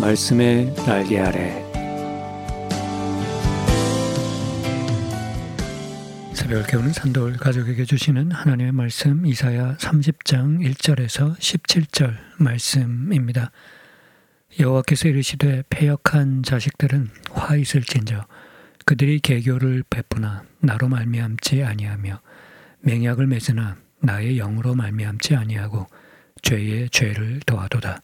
말씀의 날개 아래. 새벽을 깨우는 산돌 가족에게 주시는 하나님의 말씀, 이사야 30장 1절에서 17절 말씀입니다. 여호와께서 이르시되 패역한 자식들은 화 있을진저 그들이 계교를 베푸나 나로 말미암지 아니하며 맹약을 맺으나 나의 영으로 말미암지 아니하고 죄에 죄를 더하도다.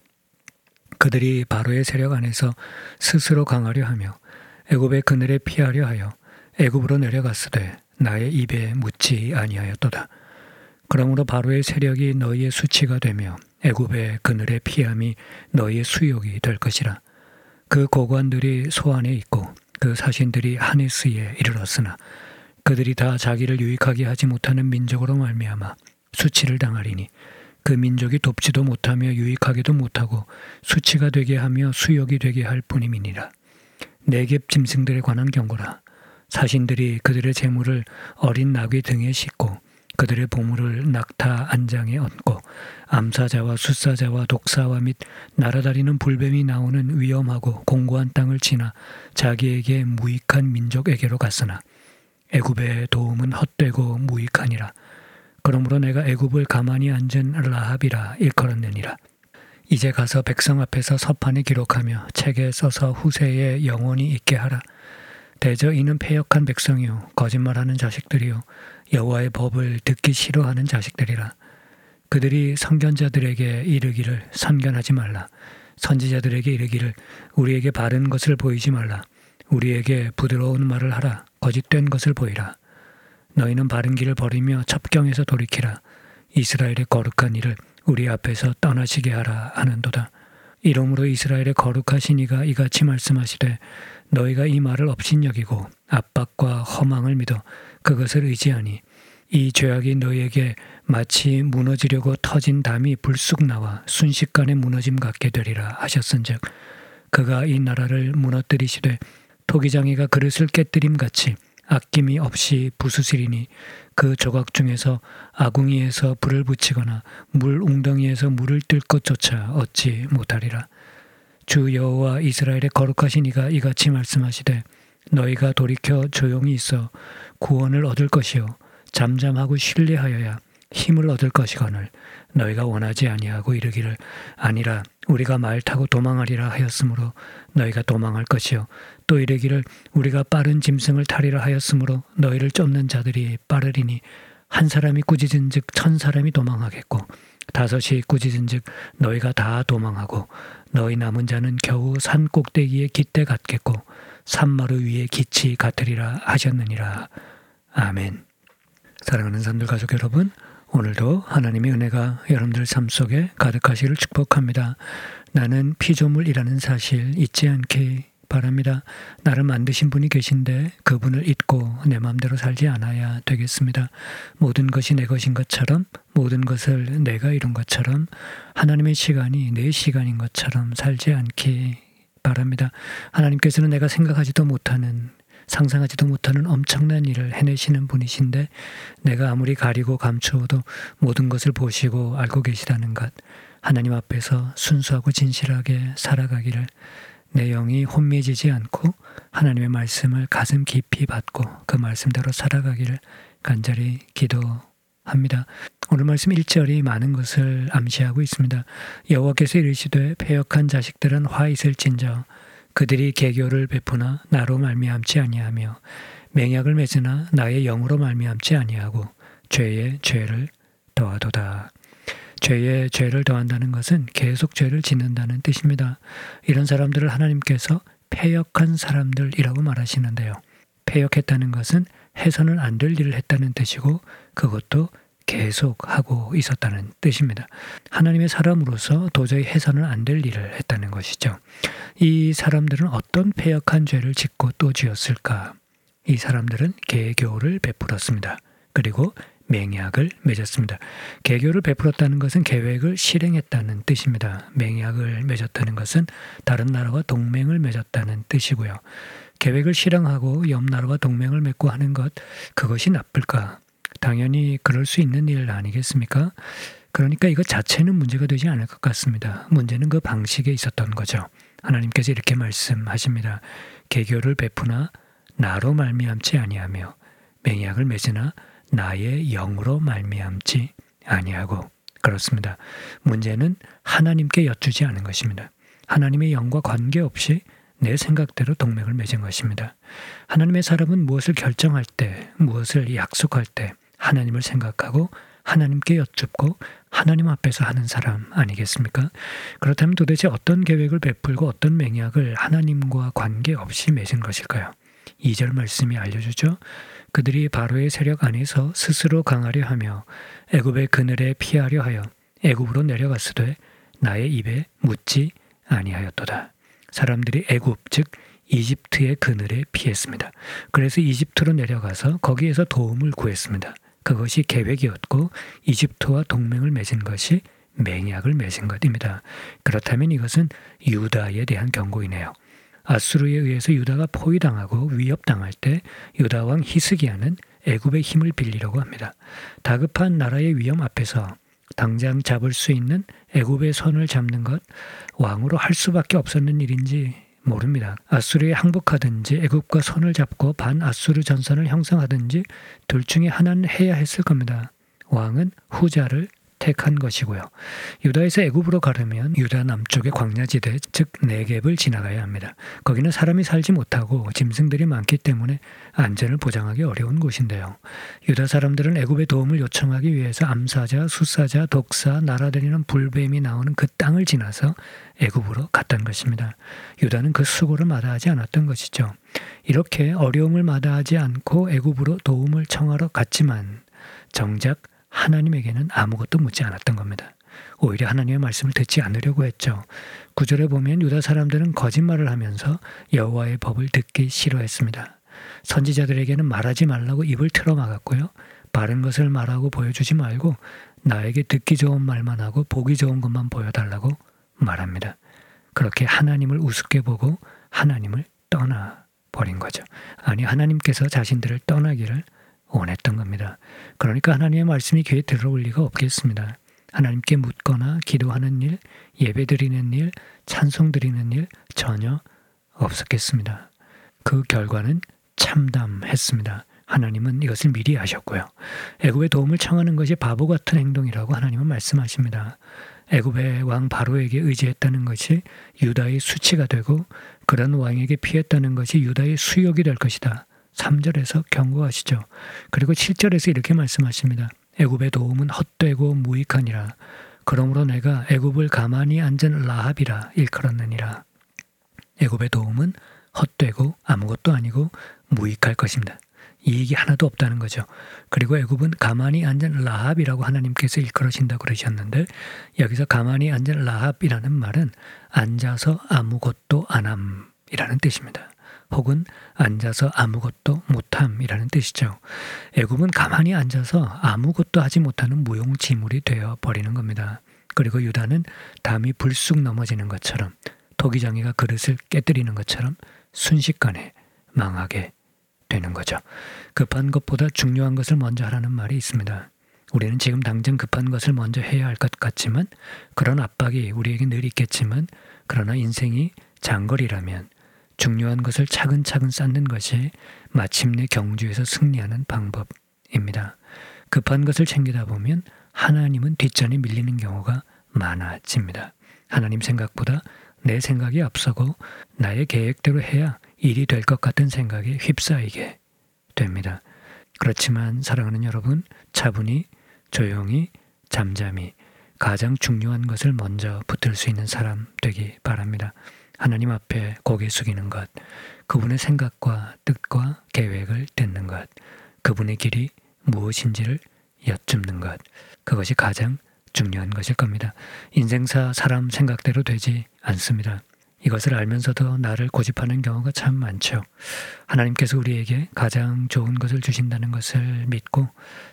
그들이 바로의 세력 안에서 스스로 강하려 하며 애굽의 그늘에 피하려 하여 애굽으로 내려갔으되 나의 입에 묻지 아니하였도다. 그러므로 바로의 세력이 너희의 수치가 되며 애굽의 그늘에 피함이 너희의 수욕이 될 것이라. 그 고관들이 소안에 있고 그 사신들이 하네스에 이르렀으나 그들이 다 자기를 유익하게 하지 못하는 민족으로 말미암아 수치를 당하리니 그 민족이 돕지도 못하며 유익하게도 못하고 수치가 되게 하며 수욕이 되게 할 뿐임이니라. 네겝 짐승들에 관한 경고라. 사신들이 그들의 재물을 어린 나귀 등에 싣고 그들의 보물을 낙타 안장에 얹고 암사자와 숫사자와 독사와 및 날아다니는 불뱀이 나오는 위험하고 공고한 땅을 지나 자기에게 무익한 민족에게로 갔으나 애굽의 도움은 헛되고 무익하니라. 그러므로 내가 애굽을 가만히 앉은 라합이라 일컬었느니라. 이제 가서 백성 앞에서 서판에 기록하며 책에 써서 후세에 영원히 있게 하라. 대저 이는 패역한 백성이요 거짓말하는 자식들이요 여호와의 법을 듣기 싫어하는 자식들이라. 그들이 선견자들에게 이르기를 선견하지 말라. 선지자들에게 이르기를 우리에게 바른 것을 보이지 말라. 우리에게 부드러운 말을 하라. 거짓된 것을 보이라. 너희는 바른 길을 버리며 첩경에서 돌이키라. 이스라엘의 거룩한 일을 우리 앞에서 떠나시게 하라 하는도다. 이러므로 이스라엘의 거룩하신 이가 이같이 말씀하시되 너희가 이 말을 업신여기고 압박과 허망을 믿어 그것을 의지하니 이 죄악이 너희에게 마치 무너지려고 터진 담이 불쑥 나와 순식간에 무너짐 같게 되리라 하셨은즉 그가 이 나라를 무너뜨리시되 토기장이가 그릇을 깨뜨림 같이 아낌이 없이 부수시리니 그 조각 중에서 아궁이에서 불을 붙이거나 물 웅덩이에서 물을 뜰 것조차 얻지 못하리라. 주 여호와 이스라엘의 거룩하신 이가 이같이 말씀하시되 너희가 돌이켜 조용히 있어 구원을 얻을 것이요 잠잠하고 신뢰하여야 힘을 얻을 것이거늘 너희가 원하지 아니하고 이르기를 아니라 우리가 말 타고 도망하리라 하였으므로 너희가 도망할 것이요 또 이르기를 우리가 빠른 짐승을 타리라 하였으므로 너희를 쫓는 자들이 빠르리니 한 사람이 꾸짖은즉 1000사람이 도망하겠고 5이 꾸짖은즉 너희가 다 도망하고 너희 남은 자는 겨우 산 꼭대기에 깃대 같겠고 산마루 위에 깃이 같으리라 하셨느니라. 아멘. 사랑하는 산들 가족 여러분, 오늘도 하나님의 은혜가 여러분들 삶 속에 가득하시기를 축복합니다. 나는 피조물이라는 사실 잊지 않기 바랍니다. 나를 만드신 분이 계신데 그분을 잊고 내 마음대로 살지 않아야 되겠습니다. 모든 것이 내 것인 것처럼 모든 것을 내가 이룬 것처럼 하나님의 시간이 내 시간인 것처럼 살지 않기 바랍니다. 하나님께서는 내가 생각하지도 못하는 상상하지도 못하는 엄청난 일을 해내시는 분이신데 내가 아무리 가리고 감추어도 모든 것을 보시고 알고 계시다는 것, 하나님 앞에서 순수하고 진실하게 살아가기를 내 영이 혼미해지지 않고 하나님의 말씀을 가슴 깊이 받고 그 말씀대로 살아가기를 간절히 기도합니다. 오늘 말씀 1절이 많은 것을 암시하고 있습니다. 여호와께서 이르시되 패역한 자식들은 화 있을진저 그들이 계교를 베푸나 나로 말미암지 아니하며 맹약을 맺으나 나의 영으로 말미암지 아니하고 죄에 죄를 더하도다. 죄에 죄를 더한다는 것은 계속 죄를 짓는다는 뜻입니다. 이런 사람들을 하나님께서 패역한 사람들이라고 말하시는데요. 패역했다는 것은 해서는 안 될 일을 했다는 뜻이고 그것도 계속 하고 있었다는 뜻입니다. 하나님의 사람으로서 도저히 해서는 안 될 일을 했다는 것이죠. 이 사람들은 어떤 패역한 죄를 짓고 또 지었을까? 이 사람들은 계교를 베풀었습니다. 그리고 맹약을 맺었습니다. 계교를 베풀었다는 것은 계획을 실행했다는 뜻입니다. 맹약을 맺었다는 것은 다른 나라와 동맹을 맺었다는 뜻이고요. 계획을 실행하고 옆 나라와 동맹을 맺고 하는 것, 그것이 나쁠까? 당연히 그럴 수 있는 일 아니겠습니까? 그러니까 이것 자체는 문제가 되지 않을 것 같습니다. 문제는 그 방식에 있었던 거죠. 하나님께서 이렇게 말씀하십니다. 계교를 베푸나 나로 말미암지 아니하며 맹약을 맺으나 나의 영으로 말미암지 아니하고. 그렇습니다. 문제는 하나님께 여쭈지 않은 것입니다. 하나님의 영과 관계없이 내 생각대로 동맹을 맺은 것입니다. 하나님의 사람은 무엇을 결정할 때, 무엇을 약속할 때 하나님을 생각하고 하나님께 여쭙고 하나님 앞에서 하는 사람 아니겠습니까? 그렇다면 도대체 어떤 계획을 베풀고 어떤 맹약을 하나님과 관계없이 맺은 것일까요? 2절 말씀이 알려주죠. 그들이 바로의 세력 안에서 스스로 강하려 하며 애굽의 그늘에 피하려 하여 애굽으로 내려갔으되 나의 입에 묻지 아니하였도다. 사람들이 애굽 즉 이집트의 그늘에 피했습니다. 그래서 이집트로 내려가서 거기에서 도움을 구했습니다. 그것이 계획이었고 이집트와 동맹을 맺은 것이 맹약을 맺은 것입니다. 그렇다면 이것은 유다에 대한 경고이네요. 아수르에 의해서 유다가 포위당하고 위협당할 때 유다 왕 히스기야는 애굽의 힘을 빌리려고 합니다. 다급한 나라의 위험 앞에서 당장 잡을 수 있는 애굽의 손을 잡는 것 왕으로 할 수밖에 없었는 일인지 모릅니다. 아수르에 항복하든지 애굽과 손을 잡고 반아수르 전선을 형성하든지 둘 중에 하나는 해야 했을 겁니다. 왕은 후자를 택한 것이고요. 유다에서 애굽으로 가려면 유다 남쪽의 광야지대 즉 네겝을 지나가야 합니다. 거기는 사람이 살지 못하고 짐승들이 많기 때문에 안전을 보장하기 어려운 곳인데요. 유다 사람들은 애굽의 도움을 요청하기 위해서 암사자, 숫사자, 독사, 날아다니는 불뱀이 나오는 그 땅을 지나서 애굽으로 갔던 것입니다. 유다는 그 수고를 마다하지 않았던 것이죠. 이렇게 어려움을 마다하지 않고 애굽으로 도움을 청하러 갔지만 정작 하나님에게는 아무것도 묻지 않았던 겁니다. 오히려 하나님의 말씀을 듣지 않으려고 했죠. 9절에 보면 유다 사람들은 거짓말을 하면서 여호와의 법을 듣기 싫어했습니다. 선지자들에게는 말하지 말라고 입을 틀어막았고요. 바른 것을 말하고 보여주지 말고 나에게 듣기 좋은 말만 하고 보기 좋은 것만 보여달라고 말합니다. 그렇게 하나님을 우습게 보고 하나님을 떠나버린 거죠. 아니 하나님께서 자신들을 떠나기를 원했던 겁니다. 그러니까 하나님의 말씀이 귀에 들어올 리가 없겠습니다. 하나님께 묻거나 기도하는 일, 예배드리는 일, 찬송드리는 일 전혀 없었겠습니다. 그 결과는 참담했습니다. 하나님은 이것을 미리 아셨고요. 애굽의 도움을 청하는 것이 바보 같은 행동이라고 하나님은 말씀하십니다. 애굽의 왕 바로에게 의지했다는 것이 유다의 수치가 되고 그런 왕에게 피했다는 것이 유다의 수욕이 될 것이다. 3절에서 경고하시죠. 그리고 7절에서 이렇게 말씀하십니다. 애굽의 도움은 헛되고 무익하니라. 그러므로 내가 애굽을 가만히 앉은 라합이라 일컬었느니라. 애굽의 도움은 헛되고 아무것도 아니고 무익할 것입니다. 이익이 하나도 없다는 거죠. 그리고 애굽은 가만히 앉은 라합이라고 하나님께서 일컬으신다고 그러셨는데 여기서 가만히 앉은 라합이라는 말은 앉아서 아무것도 안함이라는 뜻입니다. 혹은 앉아서 아무것도 못함이라는 뜻이죠. 애굽은 가만히 앉아서 아무것도 하지 못하는 무용지물이 되어 버리는 겁니다. 그리고 유다는 담이 불쑥 넘어지는 것처럼 토기장이가 그릇을 깨뜨리는 것처럼 순식간에 망하게 되는 거죠. 급한 것보다 중요한 것을 먼저 하라는 말이 있습니다. 우리는 지금 당장 급한 것을 먼저 해야 할 것 같지만 그런 압박이 우리에게 늘 있겠지만 그러나 인생이 장거리라면 중요한 것을 차근차근 쌓는 것이 마침내 경주에서 승리하는 방법입니다. 급한 것을 챙기다 보면 하나님은 뒷전에 밀리는 경우가 많아집니다. 하나님 생각보다 내 생각이 앞서고 나의 계획대로 해야 일이 될 것 같은 생각에 휩싸이게 됩니다. 그렇지만 사랑하는 여러분, 차분히 조용히 잠잠히 가장 중요한 것을 먼저 붙들 수 있는 사람 되기 바랍니다. 하나님 앞에 고개 숙이는 것, 그분의 생각과 뜻과 계획을 듣는 것, 그분의 길이 무엇인지를 여쭙는 것, 그것이 가장 중요한 것일 겁니다. 인생사 사람 생각대로 되지 않습니다. 이것을 알면서도 나를 고집하는 경우가 참 많죠. 하나님께서 우리에게 가장 좋은 것을 주신다는 것을 믿고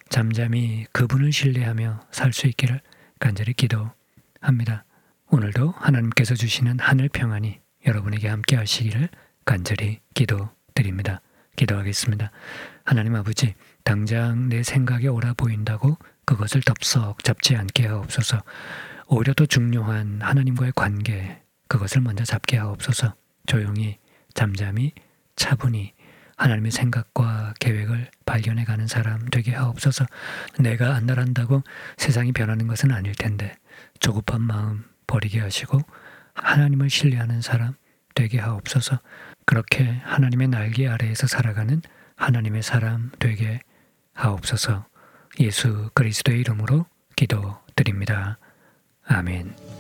잠잠히 그분을 신뢰하며 살 수 있기를 간절히 기도합니다. 오늘도 하나님께서 주시는 하늘 평안이 여러분에게 함께 하시기를 간절히 기도드립니다. 기도하겠습니다. 하나님 아버지, 당장 내 생각에 옳아 보인다고 그것을 덥석 잡지 않게 하옵소서. 오히려 더 중요한 하나님과의 관계, 그것을 먼저 잡게 하옵소서. 조용히, 잠잠히, 차분히 하나님의 생각과 계획을 발견해가는 사람 되게 하옵소서. 내가 안달한다고 세상이 변하는 것은 아닐 텐데 조급한 마음 버리게 하시고 하나님을 신뢰하는 사람 되게 하옵소서. 그렇게 하나님의 날개 아래에서 살아가는 하나님의 사람 되게 하옵소서. 예수 그리스도의 이름으로 기도드립니다. 아멘.